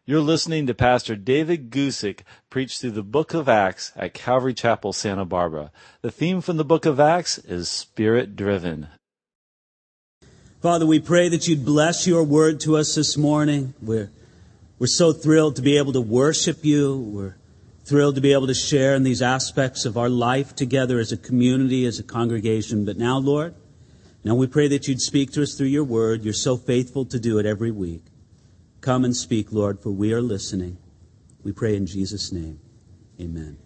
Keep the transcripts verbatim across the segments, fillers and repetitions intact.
You're listening to Pastor David Gusick preach through the book of Acts at Calvary Chapel, Santa Barbara. The theme from the book of Acts is Spirit-driven. Father, we pray that you'd bless your word to us this morning. We're, we're so thrilled to be able to worship you. We're thrilled to be able to share in these aspects of our life together as a community, as a congregation. But now, Lord, now we pray that you'd speak to us through your word. You're so faithful to do it every week. Come and speak, Lord, for we are listening. We pray in Jesus' name. Amen.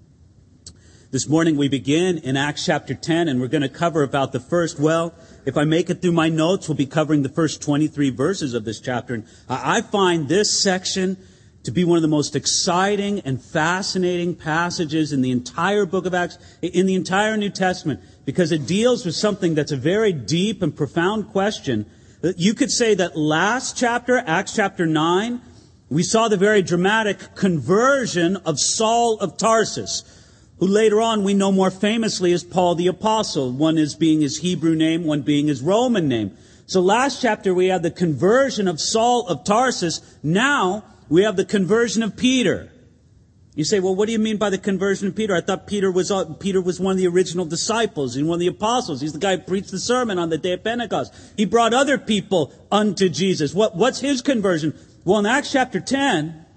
This morning we begin in Acts chapter ten, and we're going to cover about the first, well, if I make it through my notes, we'll be covering the first twenty-three verses of this chapter. And I find this section to be one of the most exciting and fascinating passages in the entire book of Acts, in the entire New Testament, because it deals with something that's a very deep and profound question. You could say that last chapter, Acts chapter nine, we saw the very dramatic conversion of Saul of Tarsus, who later on we know more famously as Paul the Apostle, one is being his Hebrew name, one being his Roman name. So last chapter we had the conversion of Saul of Tarsus. Now we have the conversion of Peter. You say, well, what do you mean by the conversion of Peter? I thought Peter was uh, Peter was one of the original disciples and one of the apostles. He's the guy who preached the sermon on the day of Pentecost. He brought other people unto Jesus. What, what's his conversion? Well, in Acts chapter ten,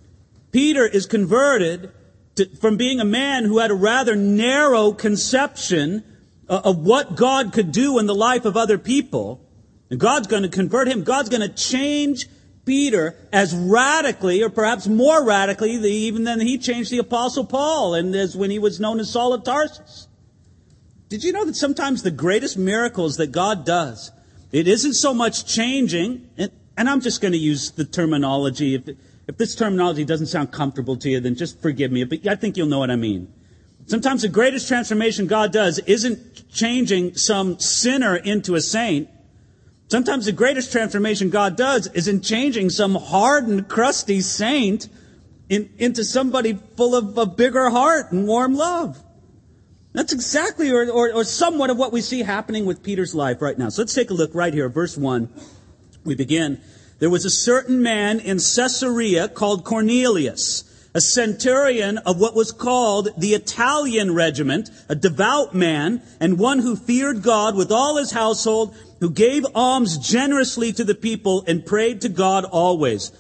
Peter is converted to, from being a man who had a rather narrow conception uh, of what God could do in the life of other people. And God's going to convert him. God's going to change Peter as radically, or perhaps more radically, even than he changed the Apostle Paul, and as when he was known as Saul of Tarsus. Did you know that sometimes the greatest miracles that God does, it isn't so much changing, and, and I'm just going to use the terminology. If, if this terminology doesn't sound comfortable to you, then just forgive me, but I think you'll know what I mean. Sometimes the greatest transformation God does isn't changing some sinner into a saint. Sometimes the greatest transformation God does is in changing some hardened, crusty saint in, into somebody full of a bigger heart and warm love. That's exactly or, or, or somewhat of what we see happening with Peter's life right now. So let's take a look right here. Verse one, we begin. There was a certain man in Caesarea called Cornelius, a centurion of what was called the Italian regiment, a devout man, and one who feared God with all his household, who gave alms generously to the people and prayed to God always.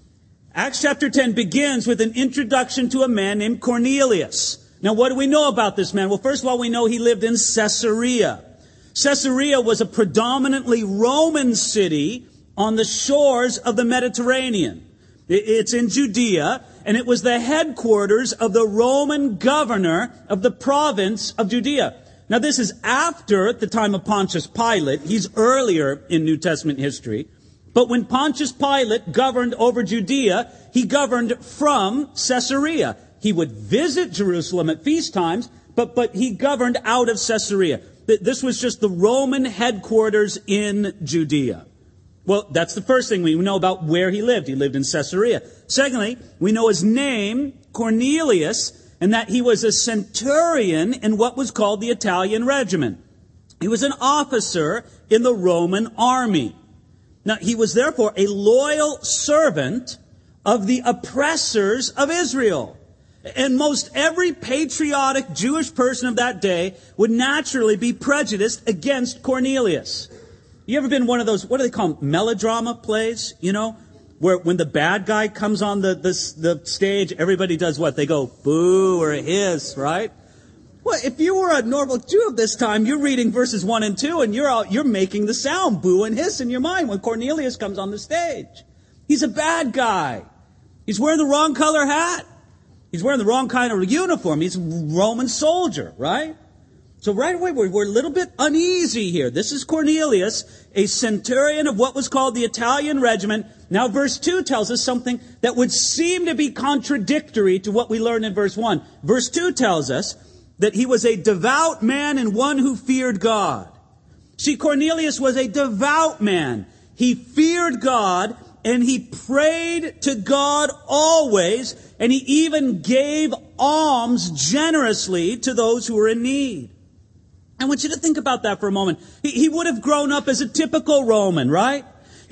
Acts chapter ten begins with an introduction to a man named Cornelius. Now, what do we know about this man? Well, first of all, we know he lived in Caesarea. Caesarea was a predominantly Roman city on the shores of the Mediterranean. It's in Judea, and it was the headquarters of the Roman governor of the province of Judea. Now, this is after the time of Pontius Pilate. He's earlier in New Testament history. But when Pontius Pilate governed over Judea, he governed from Caesarea. He would visit Jerusalem at feast times, but, but he governed out of Caesarea. This was just the Roman headquarters in Judea. Well, that's the first thing we know about where he lived. He lived in Caesarea. Secondly, we know his name, Cornelius, and that he was a centurion in what was called the Italian regiment. He was an officer in the Roman army. Now, he was therefore a loyal servant of the oppressors of Israel. And most every patriotic Jewish person of that day would naturally be prejudiced against Cornelius. You ever been one of those, what do they call them, melodrama plays, you know, where when the bad guy comes on the, the, the stage, everybody does what? They go boo or hiss, right? Well, if you were a normal Jew of this time, you're reading verses one and two, and you're out, you're making the sound boo and hiss in your mind when Cornelius comes on the stage. He's a bad guy. He's wearing the wrong color hat. He's wearing the wrong kind of uniform. He's a Roman soldier, right? So right away, we're, we're a little bit uneasy here. This is Cornelius, a centurion of what was called the Italian regiment. Now, verse two tells us something that would seem to be contradictory to what we learned in verse one. Verse two tells us that he was a devout man and one who feared God. See, Cornelius was a devout man. He feared God, and he prayed to God always, and he even gave alms generously to those who were in need. I want you to think about that for a moment. He, he would have grown up as a typical Roman, right?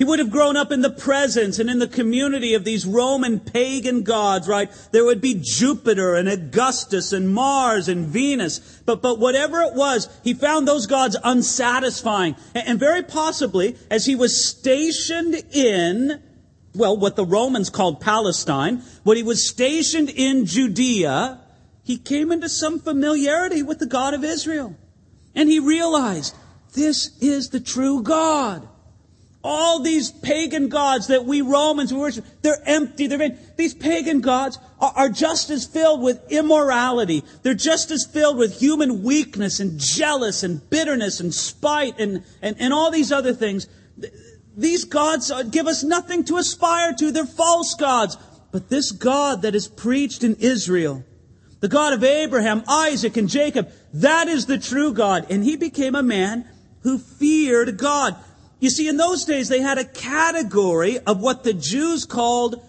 He would have grown up in the presence and in the community of these Roman pagan gods, right? There would be Jupiter and Augustus and Mars and Venus. But, but whatever it was, he found those gods unsatisfying. And, and very possibly, as he was stationed in, well, what the Romans called Palestine, when he was stationed in Judea, he came into some familiarity with the God of Israel. And he realized, this is the true God. All these pagan gods that we Romans worship, they're empty, they're vain. These pagan gods are, are just as filled with immorality. They're just as filled with human weakness and jealous and bitterness and spite and, and, and all these other things. These gods give us nothing to aspire to. They're false gods. But this God that is preached in Israel, the God of Abraham, Isaac, and Jacob, that is the true God. And he became a man who feared God. You see, in those days, they had a category of what the Jews called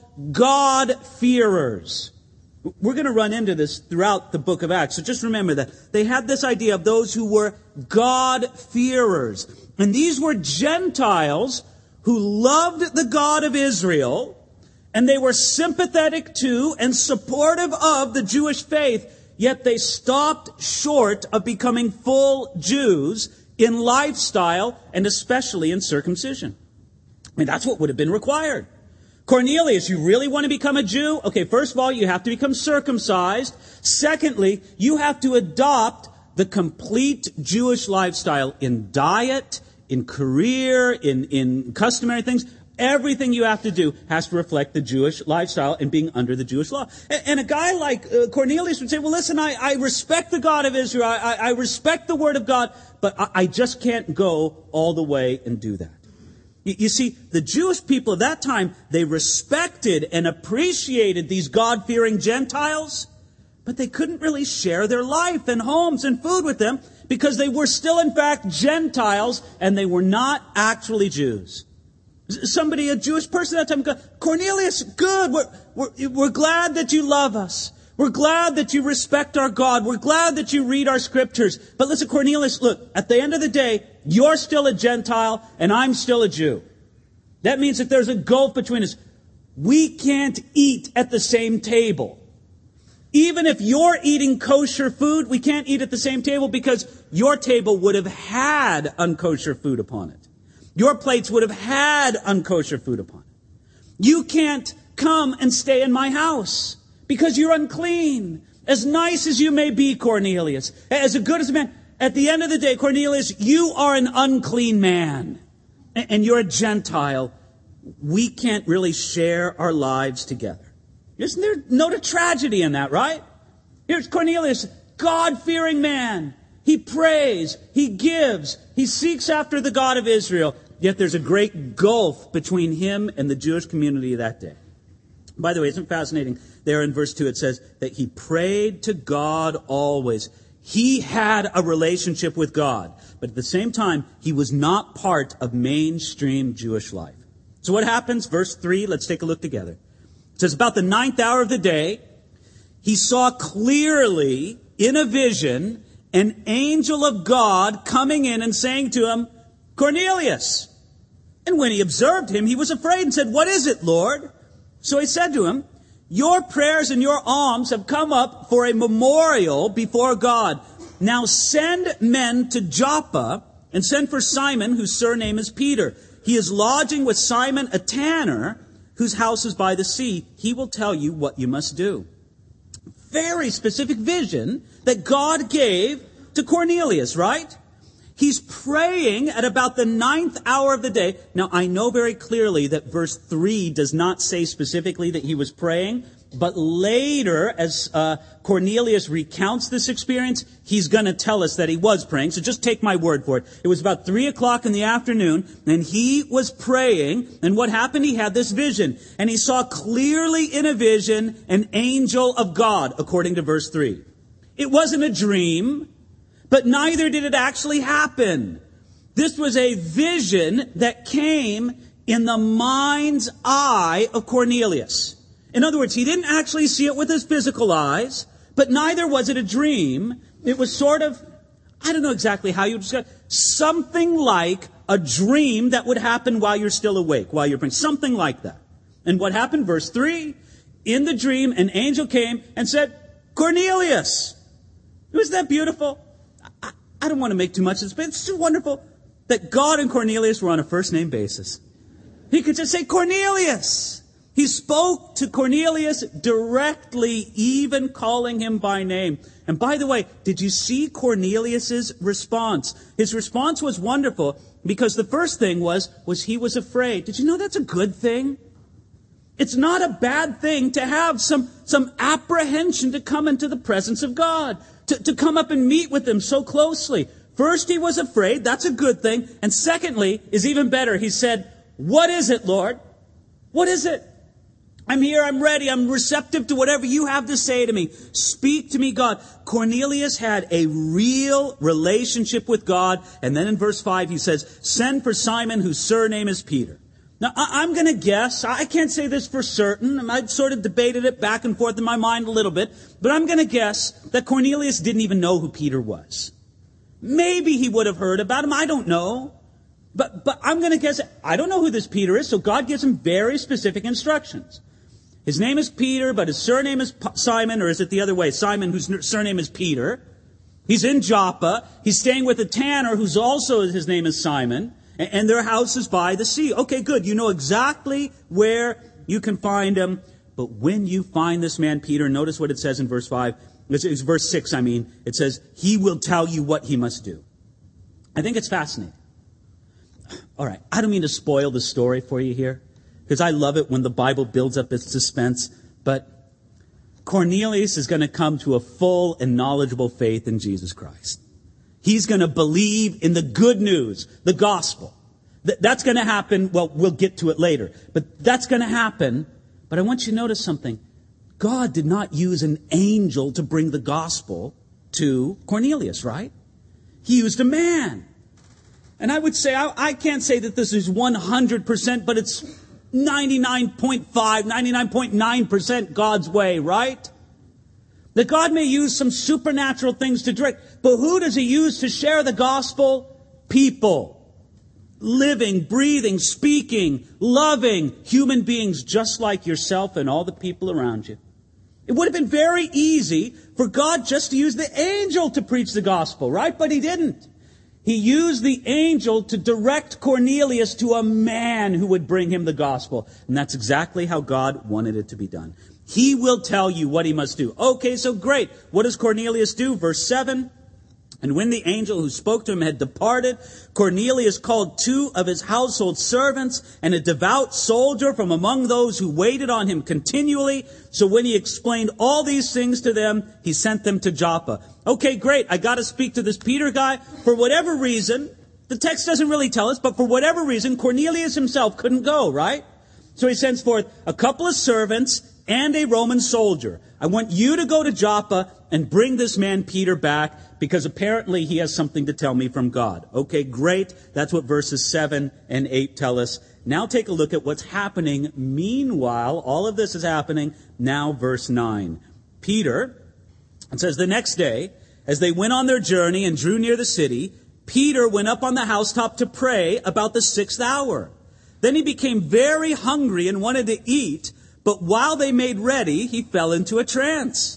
God-fearers. We're going to run into this throughout the book of Acts, so just remember that. They had this idea of those who were God-fearers. And these were Gentiles who loved the God of Israel, and they were sympathetic to and supportive of the Jewish faith, yet they stopped short of becoming full Jews in lifestyle, and especially in circumcision. I mean, that's what would have been required. Cornelius, you really want to become a Jew? Okay, first of all, you have to become circumcised. Secondly, you have to adopt the complete Jewish lifestyle in diet, in career, in, in customary things. Everything you have to do has to reflect the Jewish lifestyle and being under the Jewish law. And, and a guy like uh, Cornelius would say, well, listen, I, I respect the God of Israel. I, I respect the Word of God, but I, I just can't go all the way and do that. You, you see, the Jewish people of that time, they respected and appreciated these God-fearing Gentiles, but they couldn't really share their life and homes and food with them because they were still, in fact, Gentiles, and they were not actually Jews. Somebody, a Jewish person at that time, Cornelius, good, we're, we're, we're glad that you love us. We're glad that you respect our God. We're glad that you read our scriptures. But listen, Cornelius, look, at the end of the day, you're still a Gentile and I'm still a Jew. That means that there's a gulf between us. We can't eat at the same table. Even if you're eating kosher food, we can't eat at the same table because your table would have had unkosher food upon it. Your plates would have had unkosher food upon it. You can't come and stay in my house because you're unclean. As nice as you may be, Cornelius, as good as a man, at the end of the day, Cornelius, you are an unclean man and you're a Gentile. We can't really share our lives together. Isn't there note of tragedy in that, right? Here's Cornelius, God-fearing man. He prays, he gives, he seeks after the God of Israel. Yet there's a great gulf between him and the Jewish community of that day. By the way, isn't it fascinating? There in verse two it says that he prayed to God always. He had a relationship with God, but at the same time, he was not part of mainstream Jewish life. So what happens? Verse three, let's take a look together. It says, about the ninth hour of the day, he saw clearly in a vision an angel of God coming in and saying to him, Cornelius. And when he observed him, he was afraid and said, what is it, Lord? So he said to him, your prayers and your alms have come up for a memorial before God. Now send men to Joppa and send for Simon, whose surname is Peter. He is lodging with Simon, a tanner, whose house is by the sea. He will tell you what you must do. Very specific vision that God gave to Cornelius, right? He's praying at about the ninth hour of the day. Now, I know very clearly that verse three does not say specifically that he was praying, but later, as uh, Cornelius recounts this experience, he's going to tell us that he was praying. So just take my word for it. It was about three o'clock in the afternoon, and he was praying, and what happened? He had this vision, and he saw clearly in a vision an angel of God, according to verse three. It wasn't a dream, but neither did it actually happen. This was a vision that came in the mind's eye of Cornelius. In other words, he didn't actually see it with his physical eyes, but neither was it a dream. It was sort of, I don't know exactly how you describe it, something like a dream that would happen while you're still awake, while you're praying. Something like that. And what happened? Verse three, in the dream, an angel came and said, Cornelius. Isn't that beautiful? I, I don't want to make too much of this, but it's so wonderful that God and Cornelius were on a first-name basis. He could just say, Cornelius. He spoke to Cornelius directly, even calling him by name. And by the way, did you see Cornelius's response? His response was wonderful because the first thing was, was he was afraid. Did you know that's a good thing? It's not a bad thing to have some, some apprehension to come into the presence of God, to, to come up and meet with him so closely. First, he was afraid. That's a good thing. And secondly, is even better. He said, what is it, Lord? What is it? I'm here, I'm ready, I'm receptive to whatever you have to say to me. Speak to me, God. Cornelius had a real relationship with God. And then in verse five, he says, send for Simon, whose surname is Peter. Now, I'm going to guess, I can't say this for certain, I've sort of debated it back and forth in my mind a little bit, but I'm going to guess that Cornelius didn't even know who Peter was. Maybe he would have heard about him, I don't know. But, but I'm going to guess, I don't know who this Peter is, so God gives him very specific instructions. His name is Peter, but his surname is Simon, or is it the other way? Simon, whose surname is Peter. He's in Joppa. He's staying with a tanner, who's also, his name is Simon. And their house is by the sea. Okay, good. You know exactly where you can find him. But when you find this man, Peter, notice what it says in verse five. It's verse six, I mean. It says, he will tell you what he must do. I think it's fascinating. All right, I don't mean to spoil the story for you here, because I love it when the Bible builds up its suspense. But Cornelius is going to come to a full and knowledgeable faith in Jesus Christ. He's going to believe in the good news, the gospel. Th- that's going to happen. Well, we'll get to it later. But that's going to happen. But I want you to notice something. God did not use an angel to bring the gospel to Cornelius, right? He used a man. And I would say, I, I can't say that this is one hundred percent, but it's ninety-nine point five, ninety-nine point nine percent God's way, right? That God may use some supernatural things to direct. But who does he use to share the gospel? People. Living, breathing, speaking, loving human beings just like yourself and all the people around you. It would have been very easy for God just to use the angel to preach the gospel, right? But he didn't. He used the angel to direct Cornelius to a man who would bring him the gospel. And that's exactly how God wanted it to be done. He will tell you what he must do. Okay, so great. What does Cornelius do? Verse seven. And when the angel who spoke to him had departed, Cornelius called two of his household servants and a devout soldier from among those who waited on him continually. So when he explained all these things to them, he sent them to Joppa. Okay, great. I got to speak to this Peter guy. For whatever reason, the text doesn't really tell us, but for whatever reason, Cornelius himself couldn't go, right? So he sends forth a couple of servants and a Roman soldier. I want you to go to Joppa and bring this man Peter back, because apparently he has something to tell me from God. Okay, great. That's what verses seven and eight tell us. Now take a look at what's happening. Meanwhile, all of this is happening. Now verse nine. Peter, it says, the next day, as they went on their journey and drew near the city, Peter went up on the housetop to pray about the sixth hour. Then he became very hungry and wanted to eat, but while they made ready, he fell into a trance.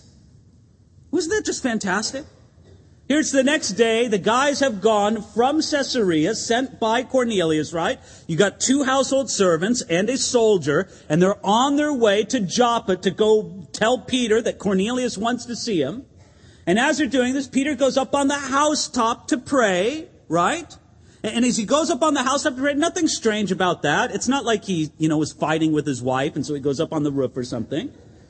Wasn't that just fantastic? Here's the next day. The guys have gone from Caesarea, sent by Cornelius, right? You got two household servants and a soldier, and they're on their way to Joppa to go tell Peter that Cornelius wants to see him. And as they're doing this, Peter goes up on the housetop to pray, right? And as he goes up on the housetop to pray, nothing strange about that. It's not like he, you know, was fighting with his wife, and so he goes up on the roof or something.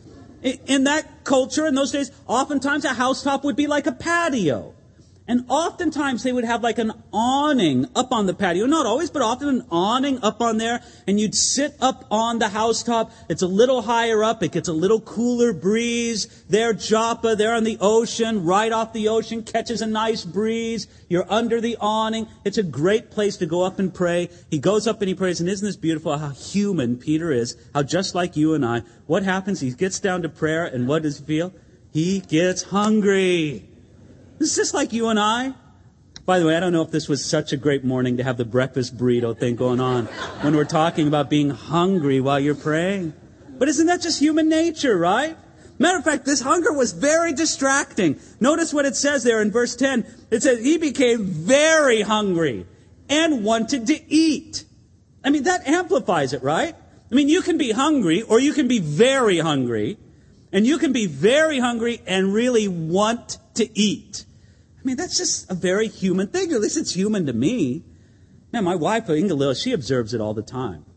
In that culture, in those days, oftentimes a housetop would be like a patio. And oftentimes they would have like an awning up on the patio. Not always, but often an awning up on there. And you'd sit up on the housetop. It's a little higher up. It gets a little cooler breeze. There, Joppa, there on the ocean, right off the ocean, catches a nice breeze. You're under the awning. It's a great place to go up and pray. He goes up and he prays. And isn't this beautiful how human Peter is? How just like you and I. What happens? He gets down to prayer, and what does he feel? He gets hungry. It's just like you and I. By the way, I don't know if this was such a great morning to have the breakfast burrito thing going on when we're talking about being hungry while you're praying. But isn't that just human nature, right? Matter of fact, this hunger was very distracting. Notice what it says there in verse ten. It says, he became very hungry and wanted to eat. I mean, that amplifies it, right? I mean, you can be hungry or you can be very hungry. And you can be very hungry and really want to eat. I mean, that's just a very human thing. At least it's human to me. Man, my wife, Inga, she observes it all the time.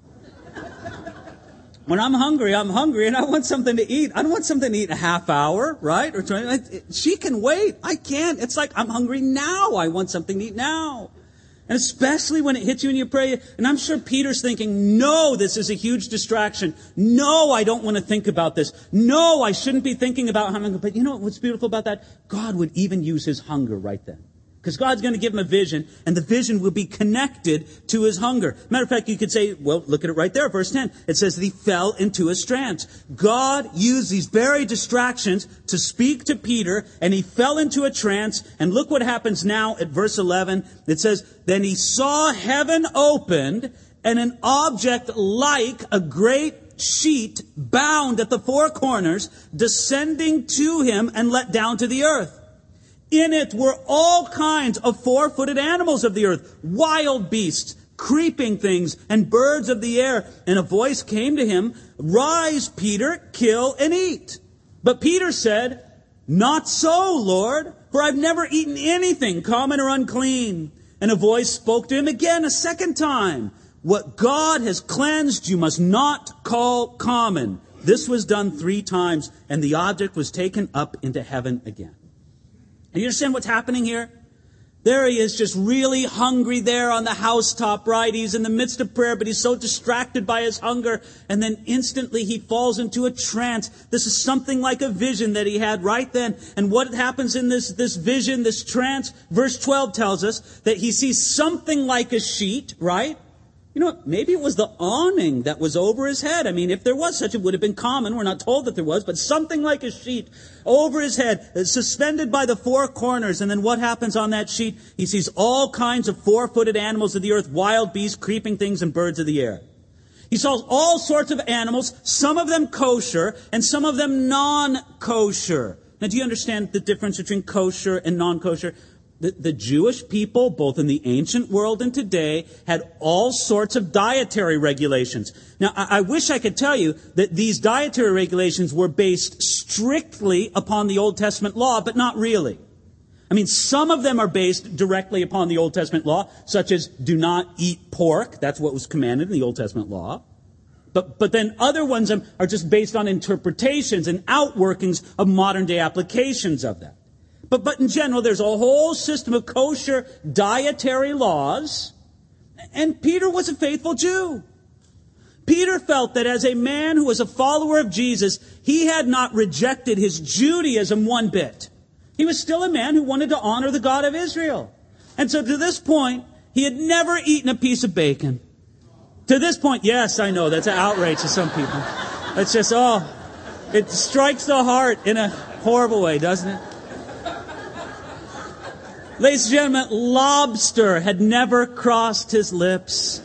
When I'm hungry, I'm hungry and I want something to eat. I don't want something to eat in a half hour, right? Or twenty. She can wait. I can't. It's like, I'm hungry now. I want something to eat now. And especially when it hits you and you pray. And I'm sure Peter's thinking, no, this is a huge distraction. No, I don't want to think about this. No, I shouldn't be thinking about hunger. But you know what's beautiful about that? God would even use his hunger right then. Because God's going to give him a vision, and the vision will be connected to his hunger. Matter of fact, you could say, well, look at it right there, verse ten. It says that he fell into a trance. God used these very distractions to speak to Peter, and he fell into a trance. And look what happens now at verse eleven. It says, then he saw heaven opened, and an object like a great sheet bound at the four corners, descending to him and let down to the earth. In it were all kinds of four-footed animals of the earth, wild beasts, creeping things, and birds of the air. And a voice came to him, rise, Peter, kill and eat. But Peter said, not so, Lord, for I've never eaten anything common or unclean. And a voice spoke to him again a second time. What God has cleansed, you must not call common. This was done three times, and the object was taken up into heaven again. You understand what's happening here? There he is, just really hungry there on the housetop, right? He's in the midst of prayer, but he's so distracted by his hunger. And then instantly he falls into a trance. This is something like a vision that he had right then. And what happens in this, this vision, this trance? Verse twelve tells us that he sees something like a sheet, right? You know, maybe it was the awning that was over his head. I mean, if there was such, it would have been common. We're not told that there was, but something like a sheet over his head, suspended by the four corners. And then what happens on that sheet? He sees all kinds of four-footed animals of the earth, wild beasts, creeping things, and birds of the air. He saw all sorts of animals, some of them kosher, and some of them non-kosher. Now, do you understand the difference between kosher and non-kosher? The, the Jewish people, both in the ancient world and today, had all sorts of dietary regulations. Now, I, I wish I could tell you that these dietary regulations were based strictly upon the Old Testament law, but not really. I mean, some of them are based directly upon the Old Testament law, such as do not eat pork. That's what was commanded in the Old Testament law. But, but then other ones are just based on interpretations and outworkings of modern day applications of that. But, but in general, there's a whole system of kosher dietary laws. And Peter was a faithful Jew. Peter felt that as a man who was a follower of Jesus, he had not rejected his Judaism one bit. He was still a man who wanted to honor the God of Israel. And so to this point, he had never eaten a piece of bacon. To this point, yes, I know, that's an outrage to some people. It's just, oh, it strikes the heart in a horrible way, doesn't it? Ladies and gentlemen, lobster had never crossed his lips.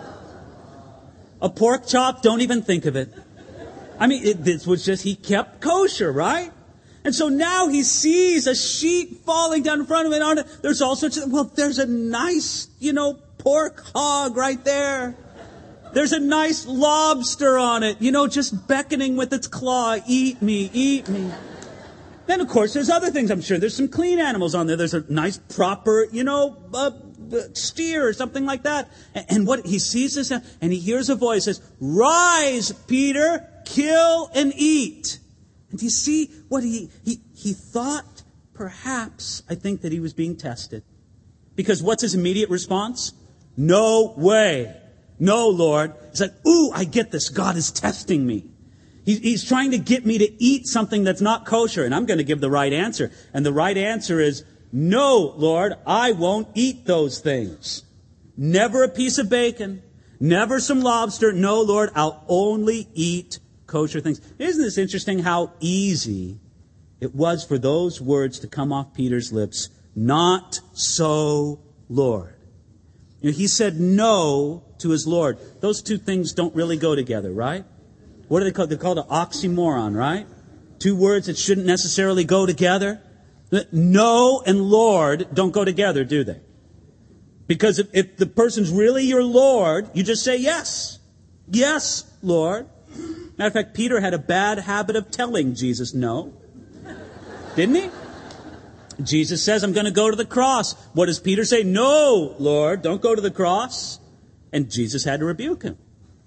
A pork chop, don't even think of it. I mean, it, this was just, he kept kosher, right? And so now he sees a sheet falling down in front of him. And there's all sorts of, well, there's a nice, you know, pork hog right there. There's a nice lobster on it, you know, just beckoning with its claw. Eat me, eat me. Then, of course, there's other things, I'm sure. There's some clean animals on there. There's a nice, proper, you know, uh, steer or something like that. And, and what he sees this, and he hears a voice that says, rise, Peter, kill and eat. And do you see what he, he, he thought, perhaps, I think that he was being tested. Because what's his immediate response? No way. No, Lord. He's like, ooh, I get this. God is testing me. He's trying to get me to eat something that's not kosher, and I'm going to give the right answer. And the right answer is, no, Lord, I won't eat those things. Never a piece of bacon, never some lobster. No, Lord, I'll only eat kosher things. Isn't this interesting how easy it was for those words to come off Peter's lips Not so, Lord. You know, he said no to his Lord. Those two things don't really go together, right? What are they called? They're called an oxymoron, right? Two words that shouldn't necessarily go together. No and Lord don't go together, do they? Because if, if the person's really your Lord, you just say yes. Yes, Lord. Matter of fact, Peter had a bad habit of telling Jesus no. Didn't he? Jesus says, I'm going to go to the cross. What does Peter say? No, Lord, don't go to the cross. And Jesus had to rebuke him.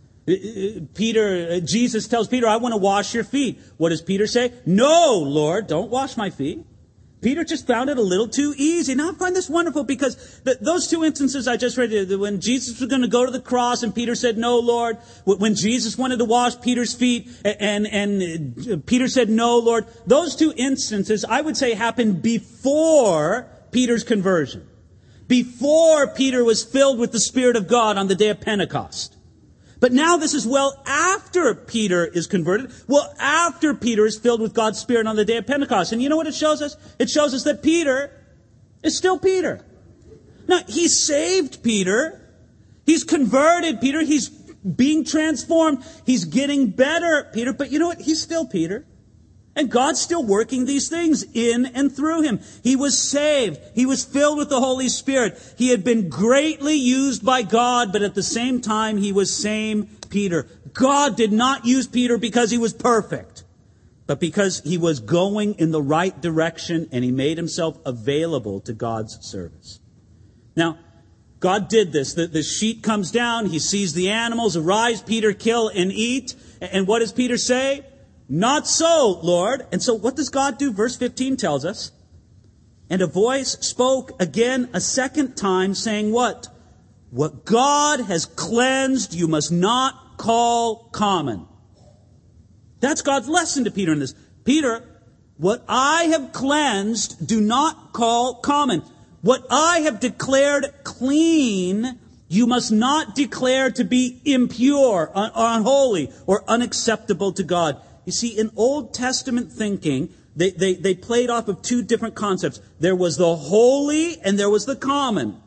Peter, Jesus tells Peter, I want to wash your feet. What does Peter say? No, Lord, don't wash my feet. Peter just found it a little too easy. Now I find this wonderful because th- those two instances I just read, when Jesus was going to go to the cross and Peter said, no, Lord. When Jesus wanted to wash Peter's feet and, and Peter said, no, Lord. Those two instances, I would say, happened before Peter's conversion. Before Peter was filled with the Spirit of God on the day of Pentecost. But now this is well after Peter is converted. Well, after Peter is filled with God's Spirit on the day of Pentecost. And you know what it shows us? It shows us that Peter is still Peter. Now, he saved Peter. He's converted Peter. He's being transformed. He's getting better, Peter. But you know what? He's still Peter. And God's still working these things in and through him. He was saved. He was filled with the Holy Spirit. He had been greatly used by God, but at the same time, he was same Peter. God did not use Peter because he was perfect, but because he was going in the right direction and he made himself available to God's service. Now, God did this. The, the sheet comes down. He sees the animals. Arise, Peter, kill and eat. And what does Peter say? Not so, Lord. And so what does God do? Verse fifteen tells us. And a voice spoke again a second time, saying what? What God has cleansed, you must not call common. That's God's lesson to Peter in this. Peter, what I have cleansed, do not call common. What I have declared clean, you must not declare to be impure, un- unholy, or unacceptable to God. You see, in Old Testament thinking, they, they, they played off of two different concepts. There was the holy and there was the common.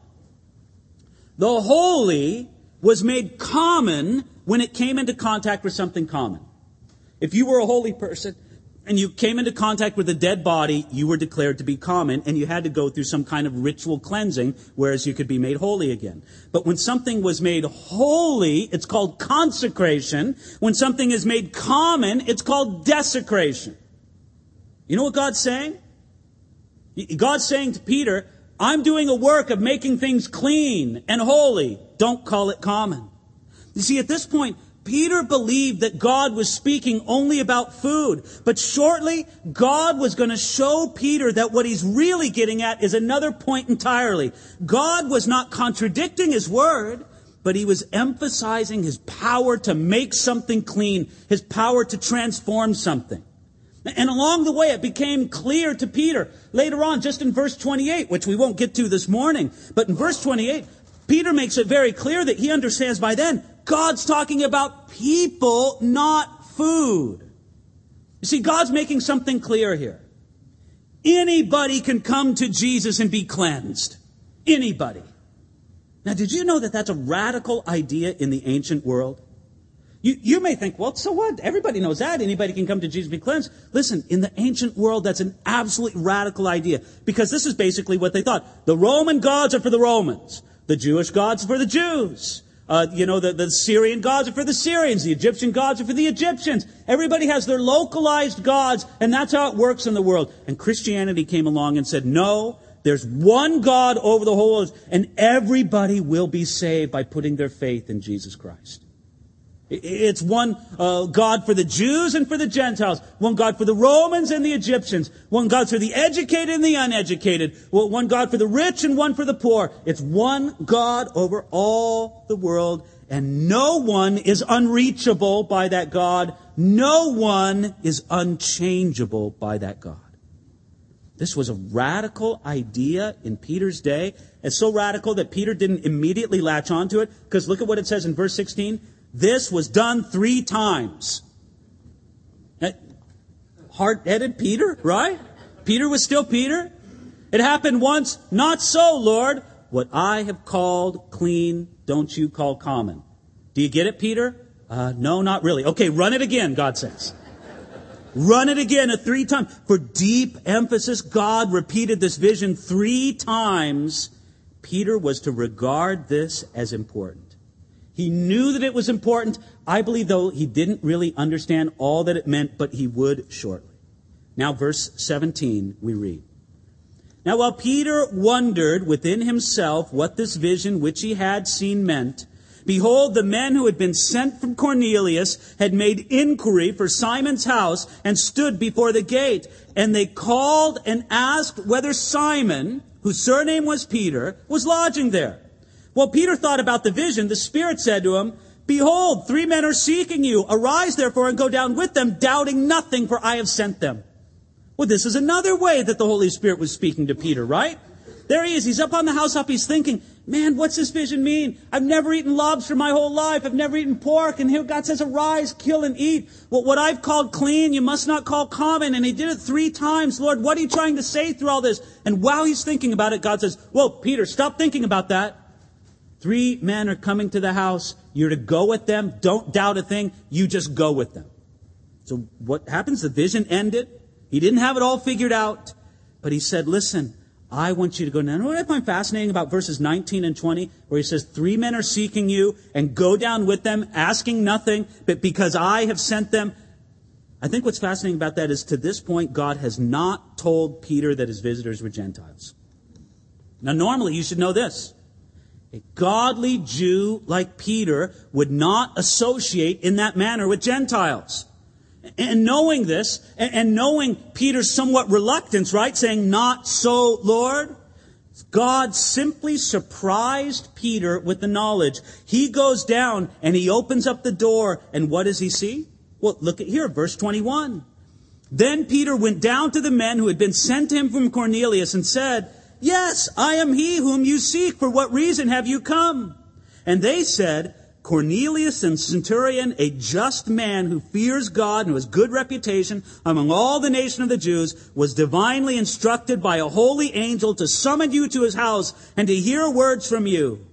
The holy was made common when it came into contact with something common. If you were a holy person and you came into contact with a dead body, you were declared to be common, and you had to go through some kind of ritual cleansing, whereas you could be made holy again. But when something was made holy, it's called consecration. When something is made common, it's called desecration. You know what God's saying? God's saying to Peter, I'm doing a work of making things clean and holy. Don't call it common. You see, at this point, Peter believed that God was speaking only about food. But shortly, God was going to show Peter that what he's really getting at is another point entirely. God was not contradicting his word, but he was emphasizing his power to make something clean, his power to transform something. And along the way, it became clear to Peter. Later on, just in verse twenty-eight, which we won't get to this morning, but in verse twenty-eight, Peter makes it very clear that he understands by then God's talking about people, not food. You see, God's making something clear here. Anybody can come to Jesus and be cleansed. Anybody. Now, did you know that that's a radical idea in the ancient world? You, you may think, well, so what? Everybody knows that. Anybody can come to Jesus and be cleansed. Listen, in the ancient world, that's an absolutely radical idea. Because this is basically what they thought. The Roman gods are for the Romans. The Jewish gods are for the Jews. Uh, you know, the, the Syrian gods are for the Syrians. The Egyptian gods are for the Egyptians. Everybody has their localized gods, and that's how it works in the world. And Christianity came along and said, no, there's one God over the whole world, and everybody will be saved by putting their faith in Jesus Christ. It's one uh, God for the Jews and for the Gentiles. One God for the Romans and the Egyptians. One God for the educated and the uneducated. One God for the rich and one for the poor. It's one God over all the world. And no one is unreachable by that God. No one is unchangeable by that God. This was a radical idea in Peter's day. It's so radical that Peter didn't immediately latch onto it. Because look at what it says in verse sixteen. This was done three times. Hard-headed Peter, right? Peter was still Peter. It happened once. Not so, Lord. What I have called clean, don't you call common. Do you get it, Peter? Uh, no, not really. Okay, run it again, God says. Run it again at three times. For deep emphasis, God repeated this vision three times. Peter was to regard this as important. He knew that it was important. I believe, though, he didn't really understand all that it meant, but he would shortly. Now, verse seventeen, we read. Now, while Peter wondered within himself what this vision which he had seen meant, behold, the men who had been sent from Cornelius had made inquiry for Simon's house and stood before the gate. And they called and asked whether Simon, whose surname was Peter, was lodging there. While Peter thought about the vision, the Spirit said to him, Behold, three men are seeking you. Arise, therefore, and go down with them, doubting nothing, for I have sent them. Well, this is another way that the Holy Spirit was speaking to Peter, right? There he is. He's up on the housetop. He's thinking, man, what's this vision mean? I've never eaten lobster my whole life. I've never eaten pork. And here God says, arise, kill, and eat. Well, what I've called clean, you must not call common. And he did it three times. Lord, what are you trying to say through all this? And while he's thinking about it, God says, whoa, Peter, stop thinking about that. Three men are coming to the house. You're to go with them. Don't doubt a thing. You just go with them. So what happens? The vision ended. He didn't have it all figured out, but he said, listen, I want you to go down. You know what I find fascinating about verses nineteen and twenty, where he says, three men are seeking you, and go down with them, asking nothing, but because I have sent them. I think what's fascinating about that is to this point, God has not told Peter that his visitors were Gentiles. Now, normally, you should know this. A godly Jew like Peter would not associate in that manner with Gentiles. And knowing this, and knowing Peter's somewhat reluctance, right, saying, not so, Lord, God simply surprised Peter with the knowledge. He goes down and he opens up the door, and what does he see? Well, look at here, verse twenty-one. Then Peter went down to the men who had been sent to him from Cornelius and said, Yes, I am he whom you seek. For what reason have you come? And they said, Cornelius, the centurion, a just man who fears God and who has good reputation among all the nation of the Jews, was divinely instructed by a holy angel to summon you to his house and to hear words from you.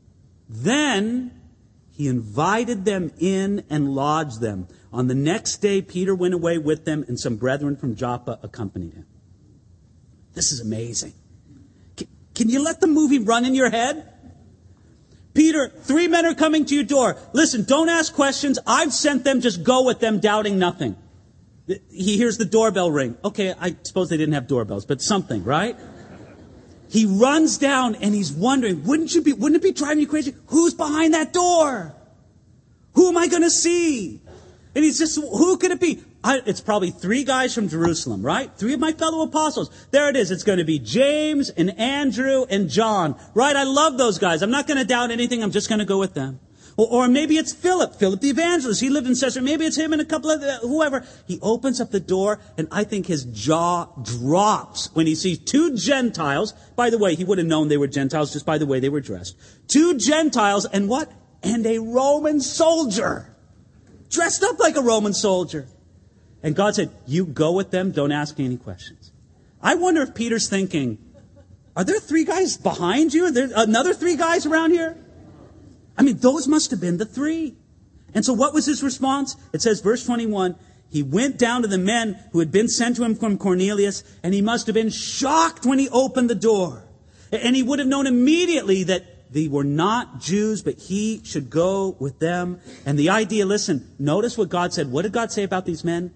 Then he invited them in and lodged them. On the next day, Peter went away with them, and some brethren from Joppa accompanied him. This is amazing. Can, can you let the movie run in your head? Peter, three men are coming to your door. Listen, don't ask questions. I've sent them. Just go with them, doubting nothing. He hears the doorbell ring. Okay, I suppose they didn't have doorbells, but something, right? He runs down and he's wondering, wouldn't you be, wouldn't it be driving you crazy? Who's behind that door? Who am I going to see? And he's just, who could it be? I, it's probably three guys from Jerusalem, right? Three of my fellow apostles. There it is. It's going to be James and Andrew and John, right? I love those guys. I'm not going to doubt anything. I'm just going to go with them. Or, or maybe it's Philip, Philip the evangelist. He lived in Caesarea. Maybe it's him and a couple of uh, whoever. He opens up the door, and I think his jaw drops when he sees two Gentiles. By the way, he would have known they were Gentiles just by the way they were dressed. Two Gentiles and what? And a Roman soldier. Dressed up like a Roman soldier. And God said, you go with them, don't ask me any questions. I wonder if Peter's thinking, are there three guys behind you? Are there another three guys around here? I mean, those must have been the three. And so what was his response? It says, verse twenty-one, he went down to the men who had been sent to him from Cornelius, and he must have been shocked when he opened the door. And he would have known immediately that they were not Jews, but he should go with them. And the idea, listen, notice what God said. What did God say about these men?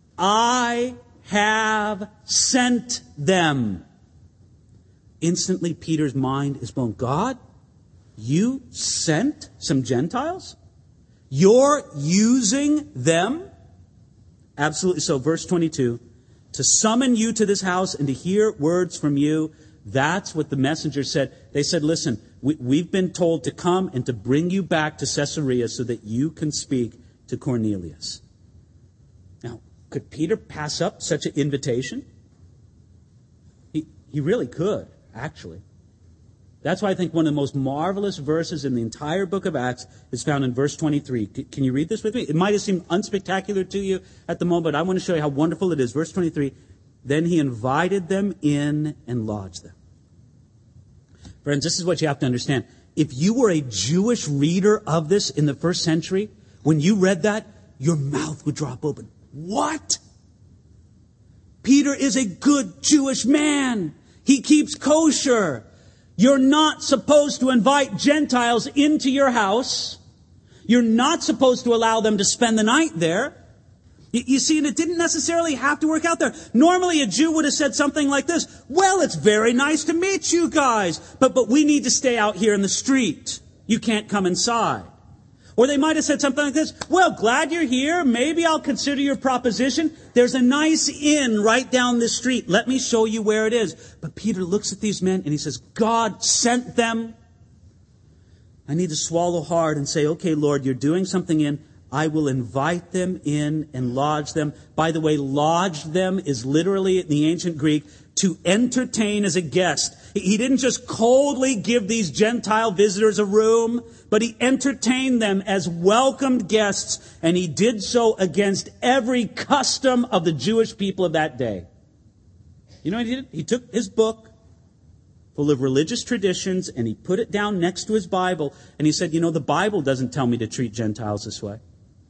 I have sent them. Instantly, Peter's mind is blown. God, you sent some Gentiles? You're using them? Absolutely so. Verse twenty-two, to summon you to this house and to hear words from you. That's what the messenger said. They said, listen, we, we've been told to come and to bring you back to Caesarea so that you can speak to Cornelius. Now, could Peter pass up such an invitation? He, he really could, actually. That's why I think one of the most marvelous verses in the entire book of Acts is found in verse twenty-three. C- can you read this with me? It might have seemed unspectacular to you at the moment, but I want to show you how wonderful it is. Verse twenty-three. Then he invited them in and lodged them. Friends, this is what you have to understand. If you were a Jewish reader of this in the first century, when you read that, your mouth would drop open. What? Peter is a good Jewish man. He keeps kosher. You're not supposed to invite Gentiles into your house. You're not supposed to allow them to spend the night there. You, you see, and it didn't necessarily have to work out there. Normally a Jew would have said something like this. Well, it's very nice to meet you guys, but, but we need to stay out here in the street. You can't come inside. Or they might have said something like this. Well, glad you're here. Maybe I'll consider your proposition. There's a nice inn right down this street. Let me show you where it is. But Peter looks at these men and he says, God sent them. I need to swallow hard and say, okay, Lord, you're doing something in. I will invite them in and lodge them. By the way, lodge them is literally in the ancient Greek to entertain as a guest. He didn't just coldly give these Gentile visitors a room, but he entertained them as welcomed guests, and he did so against every custom of the Jewish people of that day. You know what he did? He took his book full of religious traditions and he put it down next to his Bible, and he said, you know, the Bible doesn't tell me to treat Gentiles this way,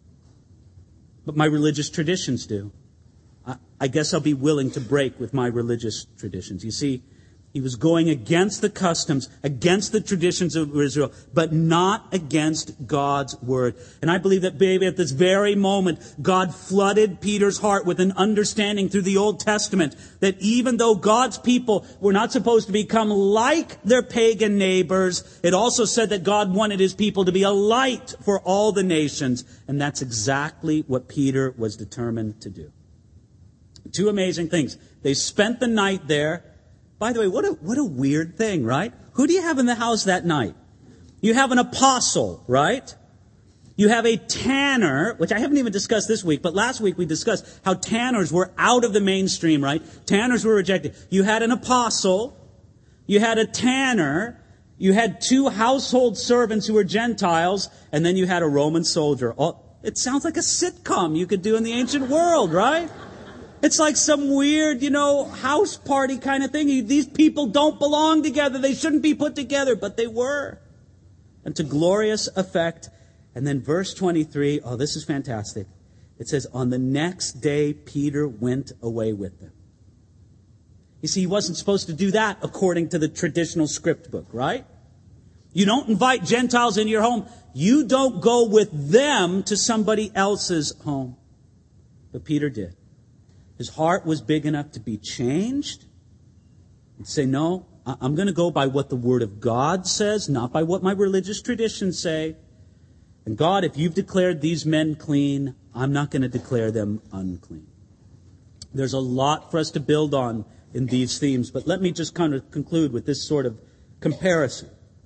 but my religious traditions do. I, I guess I'll be willing to break with my religious traditions. You see, he was going against the customs, against the traditions of Israel, but not against God's word. And I believe that, baby, at this very moment, God flooded Peter's heart with an understanding through the Old Testament that even though God's people were not supposed to become like their pagan neighbors, it also said that God wanted his people to be a light for all the nations. And that's exactly what Peter was determined to do. Two amazing things. They spent the night there. By the way, what a, what a weird thing, right? Who do you have in the house that night? You have an apostle, right? You have a tanner, which I haven't even discussed this week, but last week we discussed how tanners were out of the mainstream, right? Tanners were rejected. You had an apostle, you had a tanner, you had two household servants who were Gentiles, and then you had a Roman soldier. Oh, it sounds like a sitcom you could do in the ancient world, right? It's like some weird, you know, house party kind of thing. These people don't belong together. They shouldn't be put together, but they were. And to glorious effect. And then verse twenty-three, oh, this is fantastic. It says, on the next day, Peter went away with them. You see, he wasn't supposed to do that according to the traditional script book, right? You don't invite Gentiles into your home. You don't go with them to somebody else's home. But Peter did. His heart was big enough to be changed and say, no, I'm going to go by what the Word of God says, not by what my religious traditions say. And God, if you've declared these men clean, I'm not going to declare them unclean. There's a lot for us to build on in these themes, but let me just kind of conclude with this sort of comparison.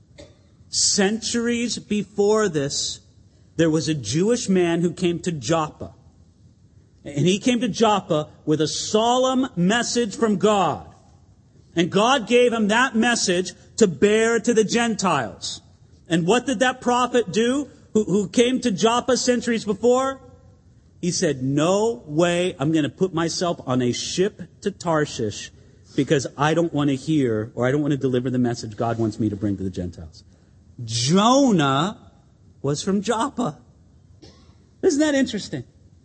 Centuries before this, there was a Jewish man who came to Joppa. And he came to Joppa with a solemn message from God. And God gave him that message to bear to the Gentiles. And what did that prophet do who, who came to Joppa centuries before? He said, no way, I'm going to put myself on a ship to Tarshish because I don't want to hear or I don't want to deliver the message God wants me to bring to the Gentiles. Jonah was from Joppa. Isn't that interesting?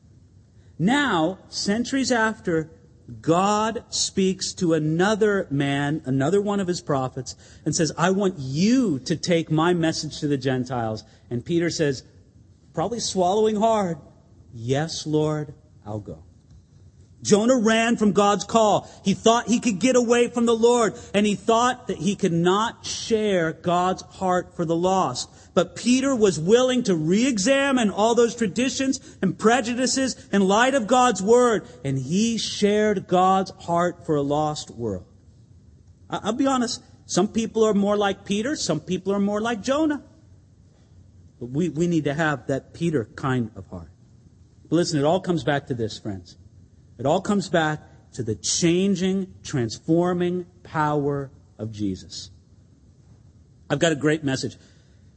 Now, centuries after, God speaks to another man, another one of his prophets, and says, I want you to take my message to the Gentiles. And Peter says, probably swallowing hard, yes, Lord, I'll go. Jonah ran from God's call. He thought he could get away from the Lord, and he thought that he could not share God's heart for the lost. But Peter was willing to re-examine all those traditions and prejudices in light of God's word, and he shared God's heart for a lost world. I'll be honest, some people are more like Peter, some people are more like Jonah. But we, we need to have that Peter kind of heart. But listen, it all comes back to this, friends. It all comes back to the changing, transforming power of Jesus. I've got a great message.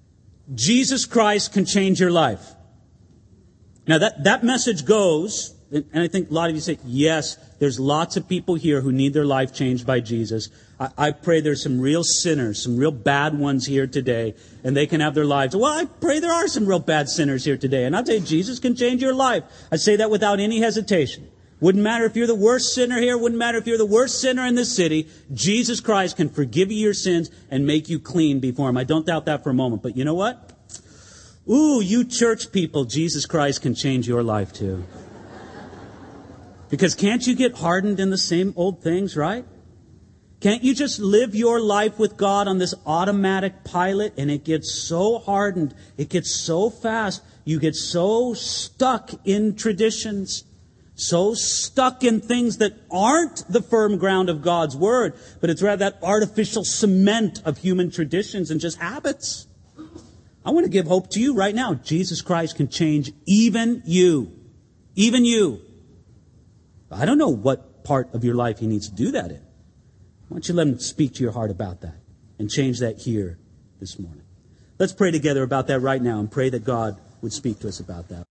Jesus Christ can change your life. Now that, that message goes, And I think a lot of you say, yes, there's lots of people here who need their life changed by Jesus. I, I pray there's some real sinners, some real bad ones here today, and they can have their lives. Well, I pray there are some real bad sinners here today, and I'll tell you, Jesus can change your life. I say that without any hesitation. Wouldn't matter if you're the worst sinner here. Wouldn't matter if you're the worst sinner in this city. Jesus Christ can forgive you your sins and make you clean before Him. I don't doubt that for a moment. But you know what? Ooh, you church people, Jesus Christ can change your life too. Because can't you get hardened in the same old things, right? Can't you just live your life with God on this automatic pilot and it gets so hardened, it gets so fast, you get so stuck in traditions, so stuck in things that aren't the firm ground of God's Word, but it's rather that artificial cement of human traditions and just habits. I want to give hope to you right now. Jesus Christ can change even you. Even you. I don't know what part of your life He needs to do that in. Why don't you let Him speak to your heart about that and change that here this morning. Let's pray together about that right now and pray that God would speak to us about that.